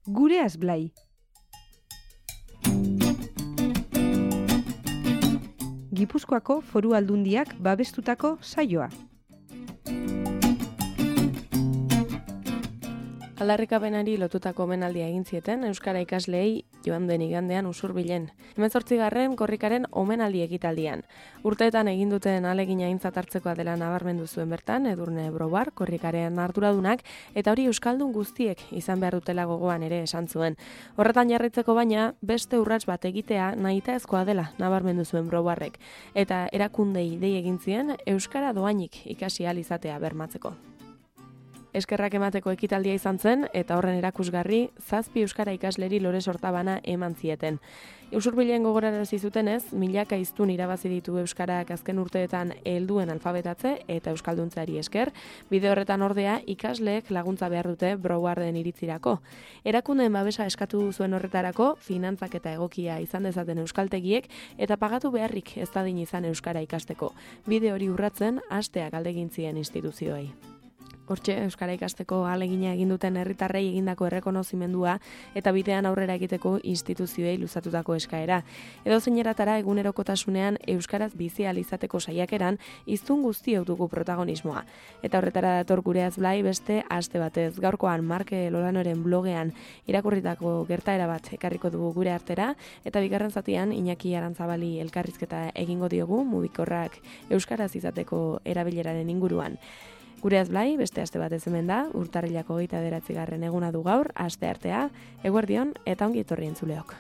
Gureaz Blai. Gipuzkoako Foru Aldundiak babestutako saioa. Aldarrikapenari lotutako omenaldia egin zieten euskara ikasleei joan den igandean Usurbilen. 18. korrikaren omenaldi ekitaldian. Urteetan egin duten ahalegina aintzat hartzekoa dela nabarmendu zuen bertan Edurne Brouard, korrikaren arduradunak, eta hori euskaldun guztiek izan behar dutela gogoan ere esan zuen. Horretan jarraitzeko baina beste urrats bat egitea nahitaezkoa dela nabarmendu zuen Brouardrek, eta erakundei dei egin zien euskara doainik ikasi ahal izatea bermatzeko. Eskerrak emateko ekitaldia izan zen, eta horren erakusgarri, 7 euskara ikasleri lore sortabana eman zieten. Usurbilen gogorarazi zutenez, milaka hiztun irabazi ditu euskarak azken urteetan helduen alfabetatze eta euskalduntzari esker, bide horretan ordea ikasleek laguntza behar dute Brouarden iritzirako. Erakundeen babesa eskatu zuen horretarako, finantzak eta egokia izan dezaten euskaltegiek, eta pagatu beharrik ez dadin izan euskara ikasteko. Bide hori urratzen, hastea galdegin zien instituzioei. Hortxe, euskara ikasteko ahalegina egin duten herritarrei egindako errekonozimendua eta bidean aurrera egiteko instituzioei luzatutako eskaera. Edozein eratara egunerokotasunean euskaraz bizi ahal izateko saiakeran hiztun guztiok dugu protagonismoa. Eta horretara dator Gureaz Blai beste aste batez. Gaurkoan Marke Lolanoren blogean irakurritako gertaera bat ekarriko dugu gure artera, eta bigarren zatian Iñaki Arantzabali elkarrizketa egingo diogu mugikorrak euskaraz izateko erabileraren inguruan. Gureaz Blai, beste aste batez hemen da, urtarrilako 29. eguna du gaur, aste artea, eguerdion eta ongi etorri entzuleok.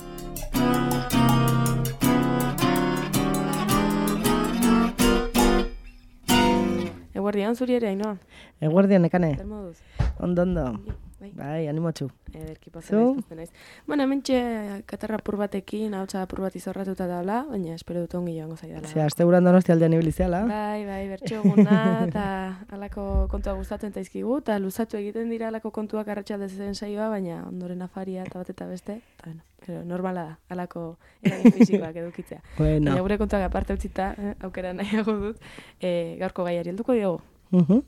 Eguerdion zuri ere, Ainhoa? Eguerdion, Nekane. Zer moduz? Ondo. Bai, animotxu. Naiz. Bueno, hementxe katarra apur batekin, ahotsa apur bat izorratuta daula, baina espero dut ongi joango zaidala. Zea, aste guran Donostia aldean ibiliziala. Bai, bertxo eguna, eta alako kontua gustatzen zaizkigu, eta luzatu egiten dira alako kontuak arratsaldezen saioa, baina ondoren afaria eta bat eta beste, eta bueno, normala da, alako eragin fisikoak edukitzea. Bueno. Baina gure kontuak aparte utzita, aukera nahiago dut, gaurko gaiari helduko diogu.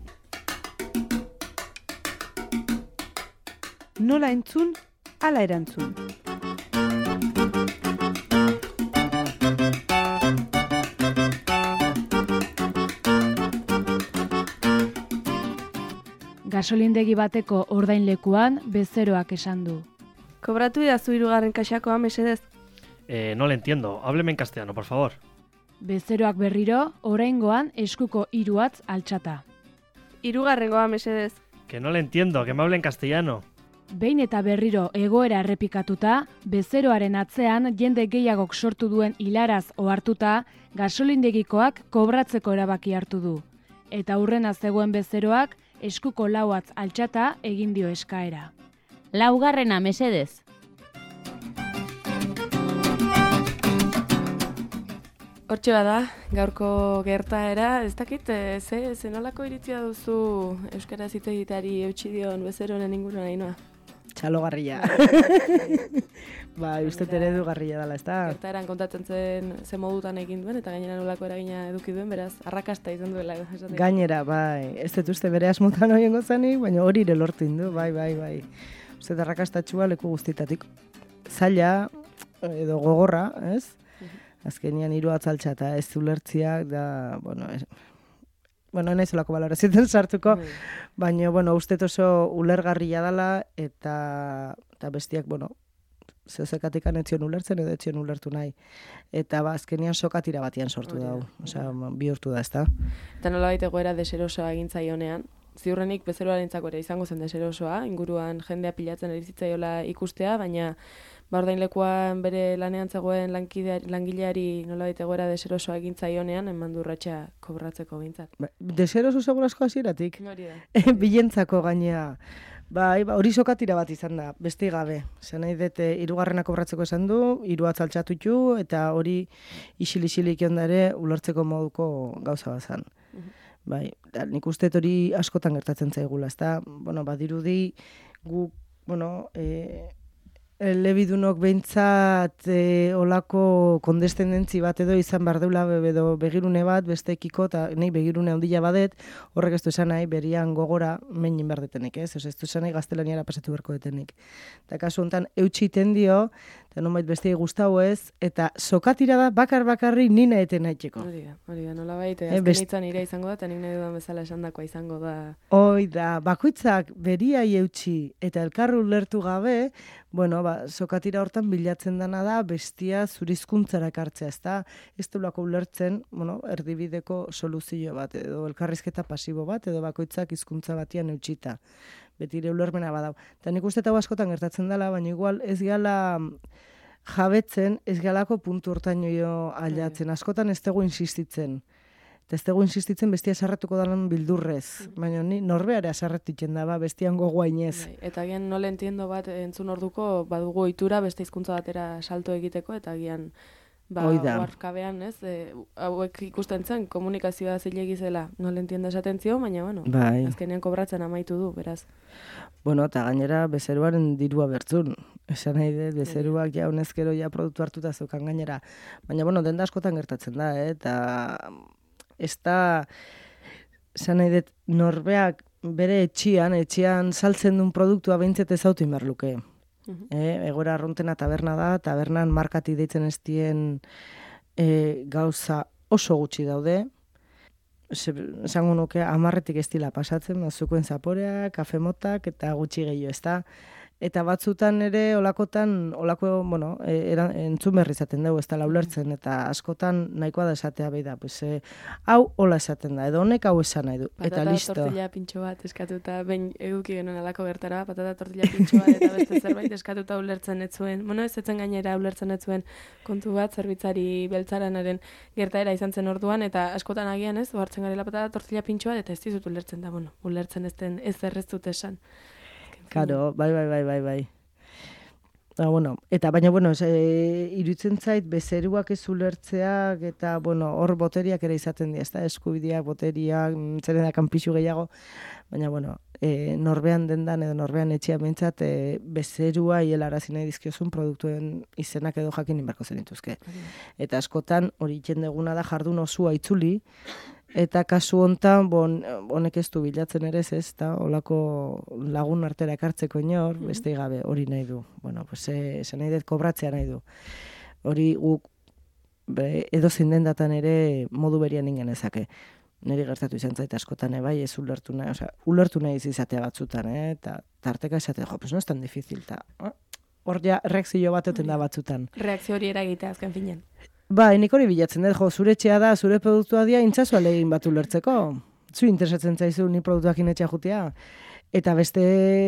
Nola entzun, ala erantzun. Gasolindegi bateko ordainlekuan bezeroak esan du. Kobratu idazu 3. kaxakoa, mesedez. No le entiendo. Hábleme en castellano, por favor. Bezeroak berriro, oraingoan eskuko 3 hatz altxata. 3. mesedez. Que no le entiendo, que me hable en castellano. Behin eta berriro egoera errepikatuta, bezeroaren atzean jende gehiagok sortu duen hilaraz ohartuta, gasolindegikoak kobratzeko erabaki hartu du. Eta hurrena zegoen bezeroak eskuko 4 hatz altxata egin dio eskaera. 4. mesedez. Hortxe bada, gaurko gertaera, ez dakit, ze nolako iritzia duzu euskaraz hitz egiteari eutsi dion bezeronen inguruan, Ainhoa? Txalogarria. Bai, uste eredugarria dela, ez da? Gertaeran kontatzen zen ze modutan egin duen, eta gainera nolako eragina eduki duen, beraz, arrakasta izan duela. Gainera, bai, ez dut uste bere asmotan hoien gozanik, baina hori ere lortu indu, bai. Uste arrakastatxua leku guztitatik. Zaila, edo gogorra, ez? Azkenian 3 hatz altxata, ez ulertziak, da, bueno, naizolako balorazioetan sartuko, baina, uste oso ulergarria dela, eta bestiak, zezekatikan etzion ulertzen edo etzion ulertu nahi. Eta azkenian sokatira batian sortu dago, bihurtu da, ez da. Eta nolabait egoera deserosoa egin zaionean, ziurrenik bezeroarentzako ere izango zen deserosoa, inguruan jendea pilatzen erizitzaiola ikustea, baina ordainlekuan bere lanean zegoen langileari nolabait egoera deserosoa egin zaionean, eman du urratsa kobratzeko behintzat. Deseroso segurazko hasieratik? Hori da. Bilentzako gainea. Bai, hori sokatira bat izan da, beste gabe. Zer nahi dut, 3. kobratzeko esan du, 3 hatz altxatutu, eta hori isil-isilik ondare ulertzeko moduko gauza bazan. Bai, nik uste hori askotan gertatzen zaigula, ez da? Badirudi, guk, elebidunok behintzat olako kondestendentzi bat edo izan behar deula edo begirune bat bestekiko, eta nahi begirune handila badet, horrek ez du esan nahi berian gogora meinin behar detenik, ez? Ez du esan nahi gaztelaniara pasatu beharko detenik. Eta kasu honetan eutxi iten dio, eta nonbait bestiei gustau ez, eta sokatira da bakarri nina eten haitxeko. Hori da, nola baita, azken hitzan ira izango da, eta nik nahi dudan bezala esandakoa izango da. Hoi da, bakoitzak beriai eutxi eta elkarru lertu gabe, bueno, sokatira hortan bilatzen dana da bestia zurizkuntzara ekartzea, ez dulako ulertzen, bueno, erdibideko soluzio bat, edo elkarrizketa pasibo bat, edo bakoitzak hizkuntza batian eutxita. Betire ulermena badau. Eta nik uste eta askotan gertatzen dela, baina igual ez gala jabetzen, ez galako puntu hortaino aldatzen. Askotan ez dugu insistitzen. Eta ez dugu insistitzen bestia sarratuko dalan bildurrez. Baina ni norbeare asarretitzen da, bestian gogoainez. Eta gian nola entiendo bat entzun orduko badugu ohitura beste hizkuntza batera salto egiteko, eta gian oarkabean, ez? Hauek ikusten zen, komunikazioa zilegi zela, nola entiendo esaten zio, baina, bueno, azkenean kobratzen amaitu du, beraz. Bueno, eta gainera bezeruaren dirua bertzun. Esan nahi dut, bezeruak ja honezkero ja produktu hartuta zeukan gainera. Baina, bueno, denda askotan gertatzen da, eta ez da, esan nahi dut, norbeak bere etxian saltzen duen produktua behintzet ezautu inbar luke. Egoera arruntena taberna da, tabernan markati deitzen ez dien gauza oso gutxi daude. Esango nuke 10 ez dila pasatzen, azukuen zaporea, kafemotak eta gutxi gehiago, ez da. Eta batzutan ere olako, bueno, entzun berri izaten dugu, ez da ulertzen, eta askotan nahikoa da esatea behi da, pues, hau hola esaten da, edo honek hau esan nahi du, eta listo. Patata tortilla pintxo bat eskatuta, behin eduki genuen alako gertara, patata tortilla pintxo bat, eta beste zerbait eskatuta ulertzen ez zuen. Bueno, ez etzen gainera ulertzen ez zuen kontu bat, zerbitzari beltzaranaren gertaera izan zen orduan, eta askotan agian ez, ohartzen garela patata tortilla pintxo bat, eta ez dizut ulertzen da, bueno, ulertzen ez den ez erreztut esan. Karo, bai. Bueno, eta baina, bueno, iruditzen zait, bezeruak ez ulertzeak, eta, bueno, hor boteriak ere izaten dira, ez da, eskubideak, boteriak, zeren da kanpixu gehiago, baina, bueno, norbean dendan edo norbean etxea bentsat, bezerua hielarazi nahi dizkiozun produktuen izenak edo jakin inbarko zenituzke. Eta askotan, hori iten deguna da jardun osua itzuli, eta kasu hontan honek ez du bilatzen ere ez, eta olako lagun artera ekartzeko inor, beste gabe hori nahi du. Bueno, pues esan nahi dut kobratzea nahi du. Hori guk edo zein dendatan ere modu berian ingen ezake. Neri gertatu izan zait askotan bai, ez ulertu nahi, ulertu nahi izatea batzutan, eta tarteka esatea, pues no es tan difícil, eta hor ja reakzio bat eten da batzutan. Reakzio hori eragitea azken finean. Bai, nik hori bilatzen dut, zure etxea da, zure produktua dia, intzazu alegin bat ulertzeko. Zu interesatzen zaizu ni produktuakin etxea jutea. Eta beste,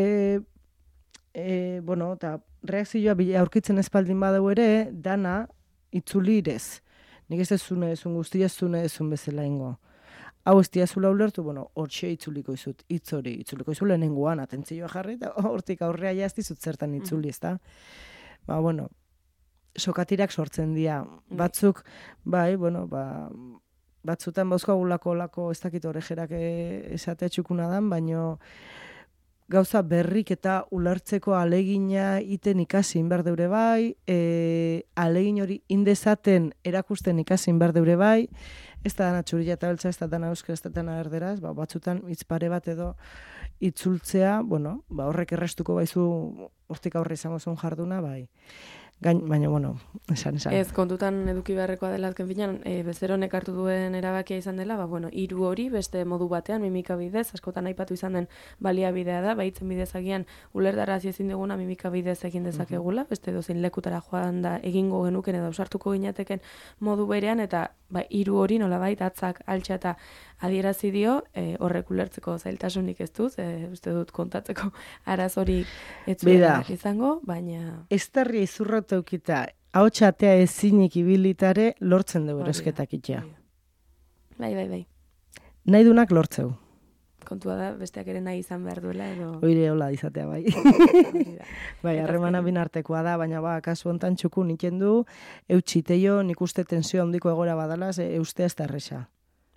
bueno, eta reakzioa aurkitzen espaldin badau ere, dana itzulirez. Nik ez dezune ezun guztia ezune ezun bezala ingo. Hau ez diazula ulertu, bueno, hortxe itzuliko izut, hitz hori, itzuliko izu lehenengoan, atentzioa jarri, eta hortik aurrea jaztizut zertan itzuli, ez da? Ba, bueno, sokatirak sortzen dira. Batzuk, bai, bueno, batzutan bauzkagulako olako ez dakit orejerak esatea txukuna dan, baino gauza berrik eta ulertzeko alegina iten ikasin behar deure bai, alegin hori indezaten erakusten ikasin behar deure bai, ez da dana txurila eta beltza, ez da dana euskera, ez da dana erderaz, batzutan hitz pare bat edo itzultzea, bueno, horrek errestuko baizu hortik aurre izango zuen jarduna, bai. Baina, bueno, esan. Ez, kontutan eduki beharrekoa dela azken finean, bezeronek hartu duen erabakia izan dela, bueno, hiru hori beste modu batean, mimika bidez, askotan aipatu izan den baliabidea da, baitzen bidez agian ulertarazi ezin duguna mimika bidez egin dezakegula, beste dozein lekutara joan da egingo genuken edo sartuko ginateken modu berean, eta hiru hori nolabait atzak, altxa eta adierazi dio, horrek ulertzeko zailtasunik ez duz, uste dut kontatzeko arazorik ez zuela izango, baina... Eztarria izurratu eukita, ahotsatea ezinik ibilitare lortzen dugu erosketak itxea. Bai. Nahi dunak lortzeu. Kontua da, besteak ere nahi izan behar duela, edo... Oire hola izatea, bai. Bai, harremana bin artekoa da, baina kasu hontan txukun iten du, eutxiteio, nik uste tensio handiko egora badalaz, eustea ez da erresa.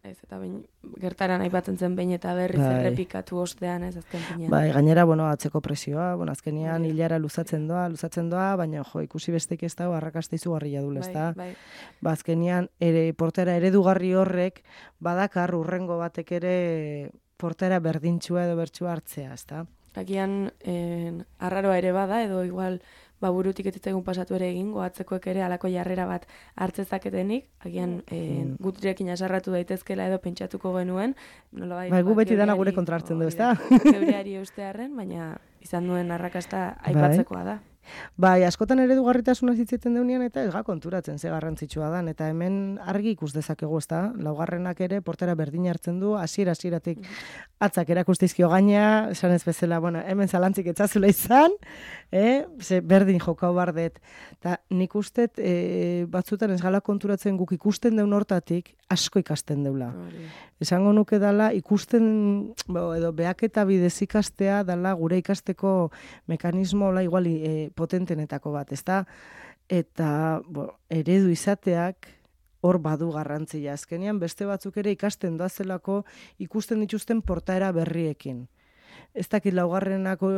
Ez, eta gertaran aipatzen zen behin eta berriz errepikatu ostean, ez azken finean. Bai, gainera, atzeko presioa, azkenian hilara luzatzen doa, baina ikusi bestek ez dago arrakasta izugarria dula, ez da? Bai. Azkenian, portera eredugarri horrek, badakar urrengo batek ere portera berdintxua edo bertsua hartzea, ez da? Agian, arraroa ere bada, edo igual, burutik ez zaigun pasatu ere egin, goatzekoek ere alako jarrera bat hartzezaketenik, agian gutirekin asarratu daitezkela edo pentsatuko genuen. Bai, gu beti dana gure kontra hartzen du, ez da? Geureari ustearren, baina izan duen arrakasta aipatzekoa da. Bai, askotan eredugarritasuna zitzeten deunean eta ez konturatzen ze garrantzitsua da, eta hemen argi ikus dezakegu, ez da? Laugarrenak ere portera berdin hartzen du, hasieratik atzak erakustizkio gaina, esan ez bezala, hemen zalantzik etzazula izan, ze berdin jokau bardet. Ta nik ustet batzutan ez gala konturatzen guk ikusten deun hortatik asko ikasten deula. Esango nuke dala ikusten, edo behaketa bidez ikastea dala gure ikasteko mekanismo igual potentenetako bat, ezta? Eta eredu izateak hor badu garrantzia. Azkenean beste batzuk ere ikasten doazelako ikusten dituzten portaera berriekin. Ez dakit laugarrenako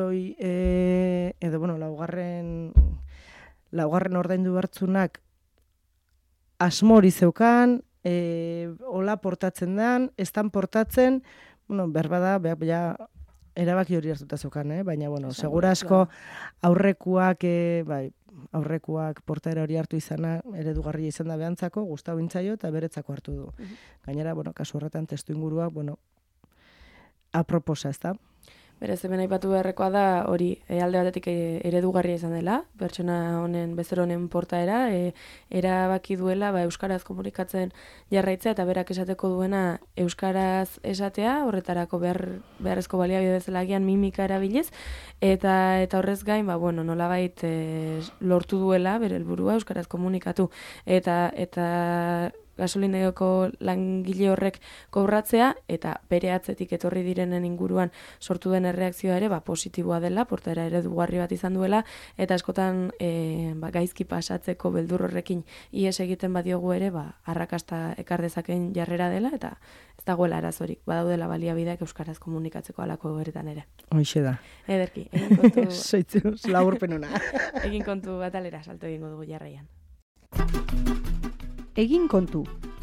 edo laugarren ordaindu bertzunak asmori zeukan, hola portatzen den, estan portatzen, berbada, erabaki hori hartuta zeukan, baina, segura asko aurrekuak portaera hori hartu izana eredugarria izan da behantzako, gustau intzaio eta beretzako hartu du. Gainera, kasu horretan testu ingurua, aproposa, ez da? Berez, hemen aipatu beharrekoa da hori alde batetik eredugarria izan dela, pertsona honen, bezero honen portaera, erabaki duela euskaraz komunikatzen jarraitzea eta berak esateko duena euskaraz esatea, horretarako beharrezko baliabide bezala agian mimika erabiliz, eta horrez gain, nolabait lortu duela bere helburua euskaraz komunikatu, eta gasolinegoko langile horrek kobratzea eta bere atzetik etorri direnen inguruan sortu den erreakzioa ere positiboa dela, portaera eredugarri bat izan duela, eta askotan gaizki pasatzeko beldur horrekin ihes egiten badiogu ere arrakasta ekar dezaken jarrera dela, eta ez dagoela arazorik, badaudela baliabideak euskaraz komunikatzeko halako egoeretan ere. Hoixe da. Ederki, egin kontu... Soitzuz, laburpenuna. Egin kontu atalera salto egingo dugu jarraian. Egin kontu.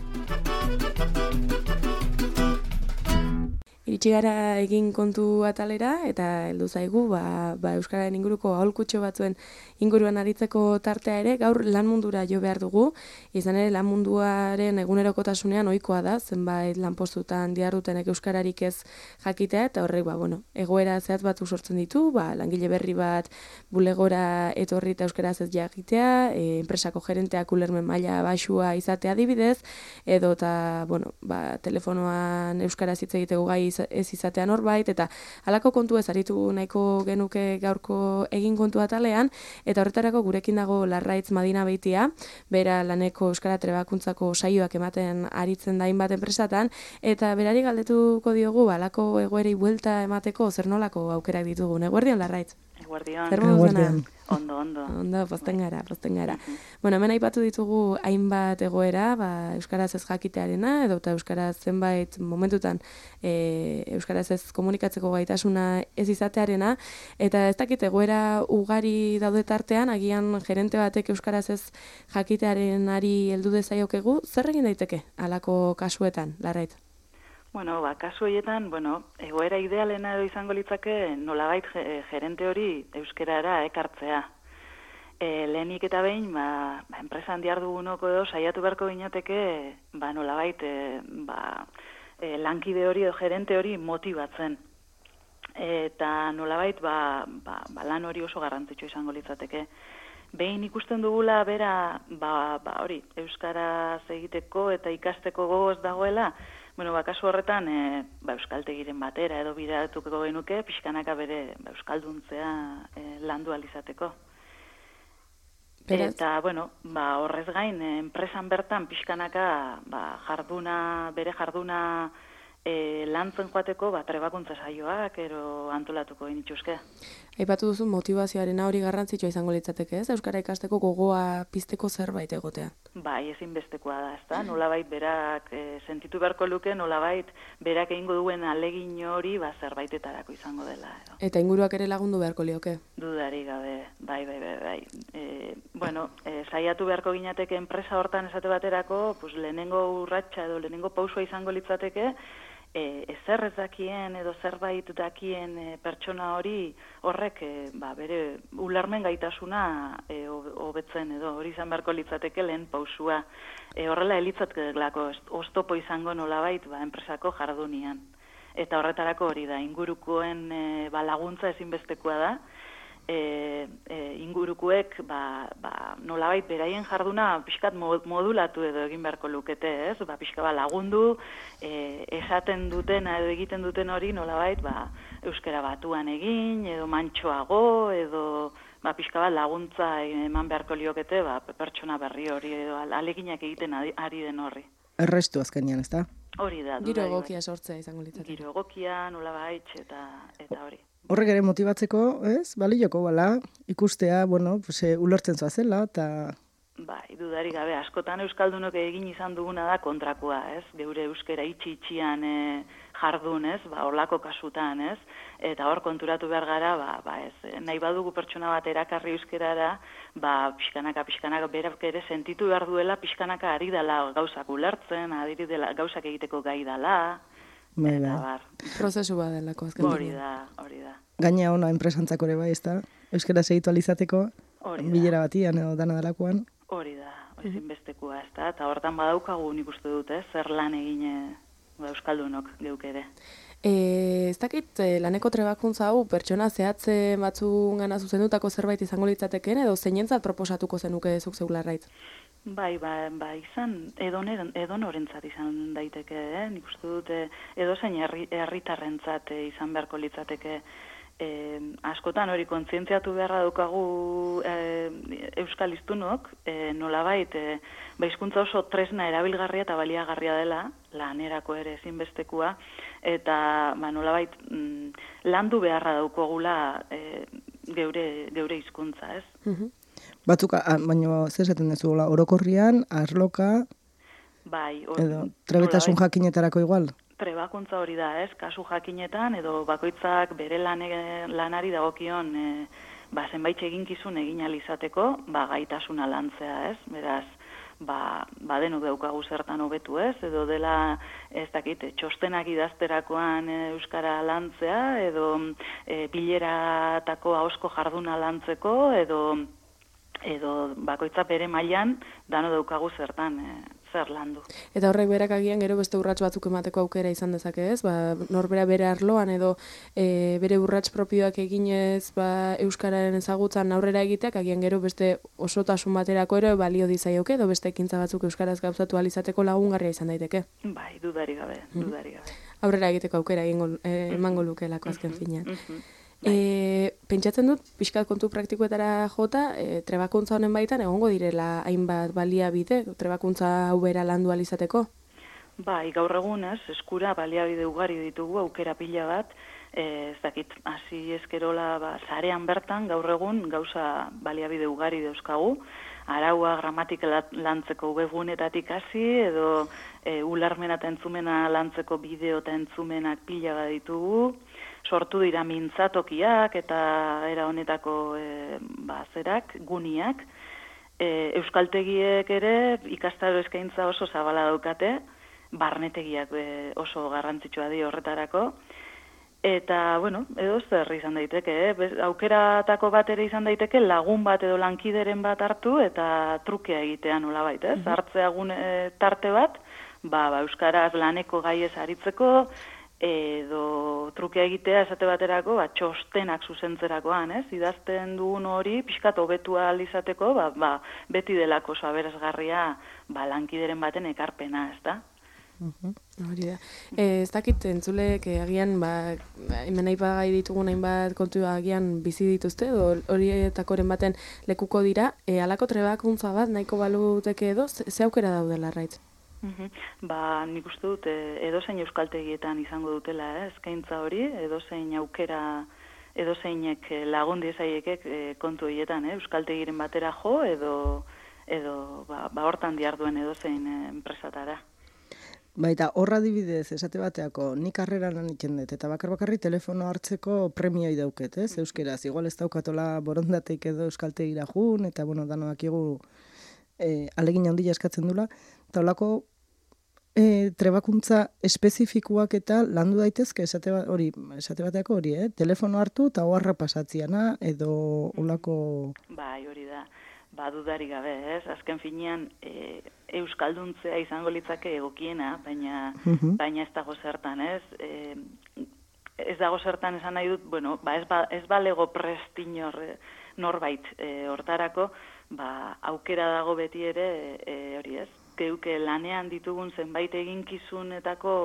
Iritsi gara egin kontu atalera eta heldu zaigu euskararen inguruko aholkutxo batzuen inguruan aritzeko tartea ere gaur lan mundura jo behar dugu. Izan ere lan munduaren egunerokotasunean ohikoa da, zenbait lanpostutan dihardutenek euskararik ez jakitea eta horrek egoera zehatz batzuk sortzen ditu, langile berri bat bulegora etorri eta euskaraz ez jakitea, enpresako gerenteak ulermen maila baxua izatea adibidez, edo eta telefonoan euskaraz hitz egiteko gai ez izatean horbait, eta halako kontu ez aritu nahiko genuke gaurko egin kontu atalean, eta horretarako gurekin dago Larraitz Madina Beitia, bera laneko euskara trebakuntzako saioak ematen aritzen da hainbat enpresatan, eta berari galdetuko diogu halako egoerei buelta emateko zer nolako aukerak ditugun. Eguerdion, Larraitz? Eguerdion. Zer moduz dena? Ondo. Ondo, posten gara. Hemen aipatu ditugu hainbat egoera, euskaraz ez jakitearena, edo eta euskaraz zenbait momentutan euskaraz ez komunikatzeko gaitasuna ez izatearena, eta ez dakit egoera ugari daude tartean, agian gerente batek euskaraz ez jakitearenari heldu dezaiokegu, zer egin daiteke halako kasuetan, Larraitz? Kasu horietan, egoera idealena edo izango litzake nolabait gerente hori euskerara ekartzea. Lehenik eta behin, enpresan dihardugunoko edo saiatu beharko ginateke, nolabait lankide hori edo gerente hori motibatzen. Eta nolabait, lan hori oso garrantzitsua izango litzateke. Behin ikusten dugula bera, hori, euskaraz egiteko eta ikasteko gogoz dagoela, kasu horretan, euskaltegiren batera edo bidatuko genuke, pixkanaka bere euskalduntzea landu alizateko. Eta, horrez gain, enpresan bertan pixkanaka bere jarduna lantzen joateko trebakuntza saioak ero antolatuko inituzke. Aipatu duzu motivazioaren hori garrantzitsua izango litzateke, ez? Euskara ikasteko gogoa pizteko zerbait egotea. Bai, ezinbestekoa da, ezta? Nolabait berak sentitu beharko luke, nolabait berak egingo duen alegin hori zerbaitetarako izango dela. Edo. Eta inguruak ere lagundu beharko lioke? Dudari gabe, bai. Saiatu beharko ginateke enpresa hortan esate baterako, pues, lehenengo urratsa edo lehenengo pausua izango litzateke, ezer ez dakien edo zerbait dakien pertsona horrek bere ulermen gaitasuna hobetzen edo hori izan beharko litzateke lehen pausua. Horrela elitzatekelako oztopo izango nolabait enpresako jardunian. Eta horretarako hori da, ingurukoen laguntza ezinbestekoa da, ingurukuek nolabait beraien jarduna pixkat modulatu edo egin beharko lukete, ez? Pixka lagundu, esaten duten edo egiten duten hori nolabait euskara batuan egin, edo mantxoago, edo pixka laguntza eman beharko liokete pertsona berri hori edo aleginak egiten ari den horri. Errestu azkenean, ez da? Hori da. Giro egokia sortzea izango litzateke. Giro egokia, nolabait, eta hori. Horrek ere motibatzeko, ez? Balioko bala, ikustea, ulertzen zoazela, eta... Bai, dudarik gabe, askotan euskaldunok egin izan duguna da kontrakoa, ez? Geure euskera itxian jardun, ez? Horlako kasutan, ez? Eta hor konturatu behar gara, ez? Nahi badugu pertsona bat erakarri euskerara, pixkanaka berak ere sentitu behar duela, pixkanaka ari dela gauzak ulertzen, ari dela gauzak egiteko gai dela, prozesu bat delako azken. Hori da. Gaina ona enpresantzako ere bai, ez da? Euskara segitu alizateko, bilera batian edo dana delakoan. Hori da, ezinbestekoa, ez da? Eta hortan badaukagu nik uste dut, zer lan egin euskaldunok geuk ere. Ez dakit laneko trebakuntza hau pertsona zehatze batzungana zuzendutako zerbait izango litzateken edo zeinentzat proposatuko zenuke zuk zeularraitz? Bai, izan edonorentzat izan daiteke, nik uste dut edozein herritarrentzat izan beharko litzateke. Askotan hori kontzientziatu beharra daukagu euskal hiztunok, nolabait hizkuntza oso tresna erabilgarria eta baliagarria dela, lanerako ere ezinbestekoa, eta nolabait landu beharra daukagula geure hizkuntza, ez? Batzuk, baina zer esaten dezuela, orokorrian, arloka, edo trebetasun jakinetarako igual? Trebakuntza hori da, ez? Kasu jakinetan, edo bakoitzak bere lanari dagokion zenbait eginkizun egin alizateko, gaitasuna lantzea, ez? Beraz, denok daukagu zertan hobetu, ez? Edo dela, ez dakit, txostenak idazterakoan euskara lantzea, edo bileratako ahozko jarduna lantzeko, edo bakoitza bere mailan dano daukagu zertan zer landu. Eta horrek berak agian gero beste urrats batzuk emateko aukera izan dezake, ez? Norbera bere arloan edo bere urrats propioak eginez euskararen ezagutzan aurrera egiteak agian gero beste osotasun baterako ere balio dizaioke edo beste ekintza batzuk euskaraz gauzatu ahal izateko lagungarria izan daiteke. Bai, dudarik gabe. Aurrera egiteko aukera emango lukeelako azken finean. Pentsatzen dut, pixkat kontu praktikoetara jota, trebakuntza honen baitan egongo direla hainbat baliabide, trebakuntza hau bera landu alizateko? Bai, gaur egun eskura baliabide ugari ditugu, aukera pila bat, ez dakit, hasi eskerola zarean bertan, gaur egun gauza baliabide ugari dauzkagu, araua gramatika lantzeko webgunetatik hasi, edo ulermena eta entzumena lantzeko bideo eta entzumenak pila bat ditugu, sortu dira mintzatokiak eta era honetako zerak, guniak. Euskaltegiek ere ikastaro eskaintza oso zabala daukate, barnetegiak oso garrantzitsua di horretarako. Eta, edo zer izan daiteke, aukeratako bat ere izan daiteke lagun bat edo lankideren bat hartu eta trukea egitea nolabait, ez? Hartzea tarte bat, euskaraz laneko gaiez aritzeko, edo trukea egitea esate baterako, txostenak zuzentzerakoan, ez? Idazten dugun hori, pixkat hobetu ahal izateko, beti delako oso aberasgarria lankideren baten ekarpena, ez da? Hori da. Ez dakit entzulek agian hemen aipagai ditugun hainbat kontua agian bizi dituzte edo horietakoren baten lekuko dira, halako trebakuntza bat nahiko baluteke edo ze aukera daudela arraitz? Ba, nik uste dut edozein euskaltegietan izango dutela, eskaintza hori, edozein aukera, edozeinek lagun diezaiekek kontu horietan, euskaltegiren batera jo, edo hortan diharduen edozein enpresatara. Baita, horra adibidez, esate bateako, nik karreran anitzen dut, eta bakarri telefono hartzeko premioi dauket, euskeraz. Igual ez daukatola borondateik edo euskaltegira jun, eta, bueno, danoak igu alegin handia eskatzen dula, eta holako trebakuntza espezifikuak eta landu daitezke esate bateako hori, telefono hartu eta oharra pasatziana, edo holako... Bai, hori da. Ba, dudari gabe, azken finean euskalduntzea izango litzake egokiena, baina ez dago zertan, ez dago zertan esan nahi dut, bueno, ez balego prestinor norbait hortarako, aukera dago beti ere, hori ez, geuke lanean ditugun zenbait eginkizunetako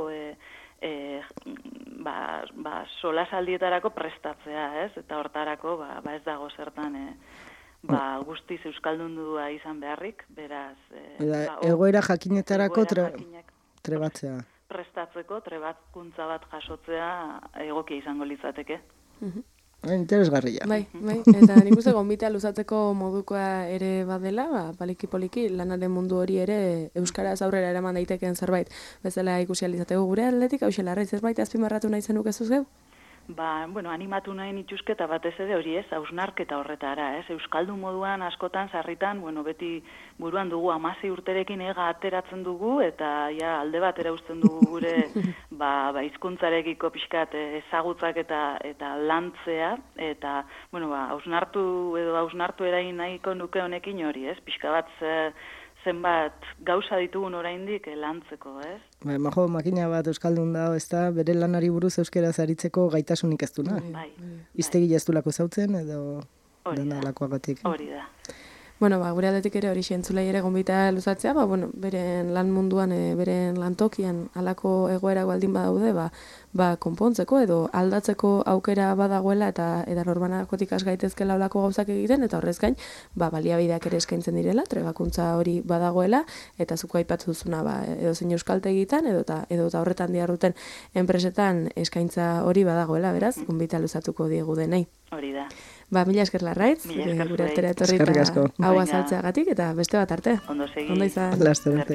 solasaldietarako prestatzea, eta hortarako ez dago zertan guztiz euskaldundua izan beharrik, beraz... Egoera jakinetarako trebatzea. Prestatzeko, trebatkuntza bat jasotzea egokia izango litzateke. Interesgarria. Bai, eta nik uste gonbitea luzatzeko modukoa ere badela, paliki-poliki lanaren mundu hori ere euskaraz aurrera eraman daitekeen zerbait. Bezala ikusi alizateko gure aldetik, hau xelarra zerbait azpimarratu nahi zenuk ez zuzgeu? Animatu nahi nituzke eta batez ere hori hausnarketa horretara, euskaldun moduan askotan sarritan, beti buruan dugu 16 urterekin ega ateratzen dugu eta alde batera uzten dugu gure hizkuntzarekiko pixkat ezagutzak eta lantzea eta hausnartu erain nahiko nuke honekin hori, pixka bat zenbat gauza ditugun oraindik lantzeko, Majo, makina bat euskaldun da, bere lanari buruz euskaraz aritzeko gaitasunik ez duna. Iztegi jaztulako zautzen edo dena lakoagatik. Hori da. Bueno, gure aldetik ere hori entzulei ere gonbita luzatzea, beren lan munduan, beren lantokian alako egoera baldin badaude, konpontzeko edo aldatzeko aukera badagoela eta norbanakotik has gaitezkela olako gauzak egiten, eta horrez gain, baliabideak ere eskaintzen direla, trebakuntza hori badagoela, eta zuko aipatu duzuna, edo zein euskaltegitan, edo eta horretan diharduten enpresetan eskaintza hori badagoela, beraz, gonbita luzatuko diegu denei. Hori da. Mila esker Larraitz, gure artera etorri eta hau azaltzeagatik, eta beste bat arte. Ondo segi. Ondo izan. Lasterarte.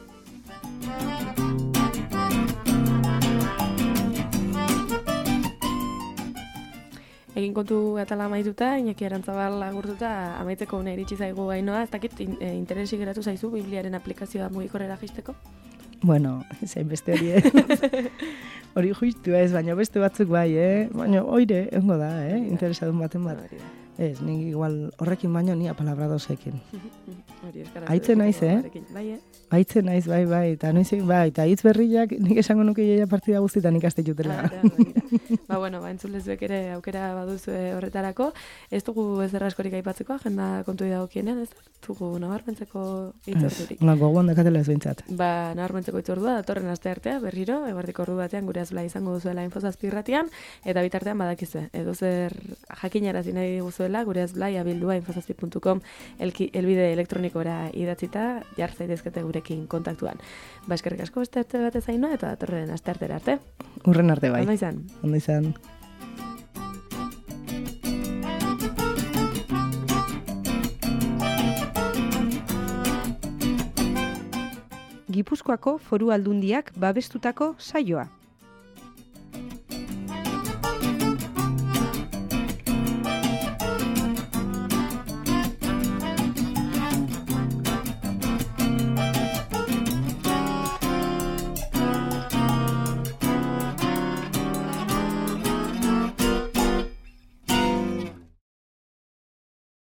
Egin kontu atala amaituta, Iñaki Arantzabal agurtuta, amaitzeko une iritsi zaigu Ainoa, ez dakit interesi geratu zaizu Bibliaren aplikazioa mugikorrera jaisteko? Bueno, zain beste hori, hori juistua ez, baina beste batzuk bai, baina oire, engo da, interesadun baten bat. Ez, nik igual horrekin baino ni apalabra dozekin. Aitzen naiz, Aitzen naiz, bai, eta noizik, eta hitz berriak nik esango nuke jaia partida guztietan ikaste jutela. Entzulezuek ere aukera baduzu horretarako. Ez dugu ez askorik aipatzeko, agenda kontu dagokienean, ez dugu nabarmentzeko itzordurik. Gogoan dakatela ez behintzat. Nabarmentzeko itzordua, datorren aste artea, berriro, eguerdiko ordu batean gure azbla izango duzuela Infozazpirratian, eta bitartean badakizue, edo zer jakinarazi nahi guzuela, gure azbla abildua infozazpi.com elbide elektronikora idatzita, jar zaitezkete gurekin kontaktuan. Eskerrik asko beste arte batez Ainoa, eta datorren aste artera arte. Urren arte bai. Ondo izan. Ondo izan. Gipuzkoako Foru Aldundiak babestutako saioa.